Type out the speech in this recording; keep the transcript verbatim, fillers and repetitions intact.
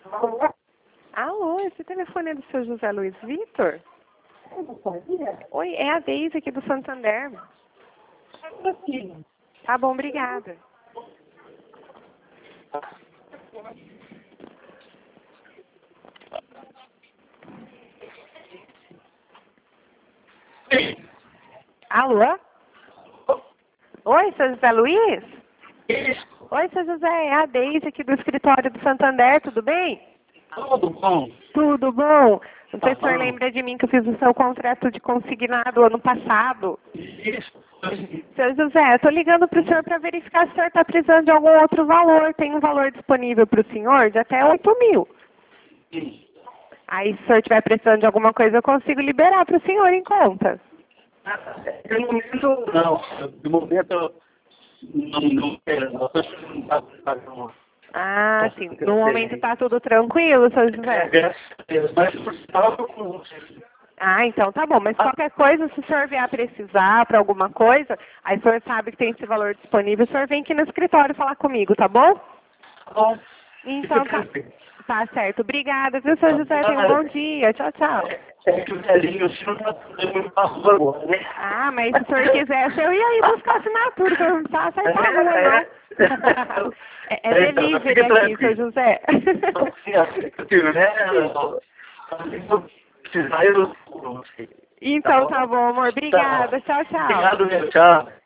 Alô, esse telefone é do seu José Luiz Vitor? Oi, é a Deise aqui do Santander. Tá bom, obrigada. Alô? Oi, seu José Luiz? Oi, seu José, é a Deise aqui do escritório do Santander, tudo bem? Tudo bom? Tudo bom? Não sei se o senhor Tá bom. lembra de mim que eu fiz o seu contrato de consignado ano passado. Isso. Seu José, eu estou ligando para o senhor para verificar se o senhor está precisando de algum outro valor. Tem um valor disponível para o senhor de até oito mil. Sim. Aí, se o senhor estiver precisando de alguma coisa, eu consigo liberar para o senhor em conta. No momento, não. No momento, não, não quero. Não estou não tá pagando. Ah, sim. No momento está tudo tranquilo, seu É, José? graças a Deus. Mas por sinal, eu com você. Ah, então tá bom. Mas qualquer coisa, se o senhor vier a precisar para alguma coisa, aí o senhor sabe que tem esse valor disponível, o senhor vem aqui no escritório falar comigo, tá bom? Tá bom. Então tá, tá certo. Obrigada, viu, seu José? Tenha um bom dia. Tchau, tchau. É que o velhinho, o senhor não está podendo para rua agora, né? Ah, mas se o senhor quisesse, eu ia aí buscar assinatura, que eu não precisava sair pra rua, não. É, é delivery aqui, seu José. Então tá bom, amor. Obrigada. Tchau, tchau. Obrigado, meu. Tchau.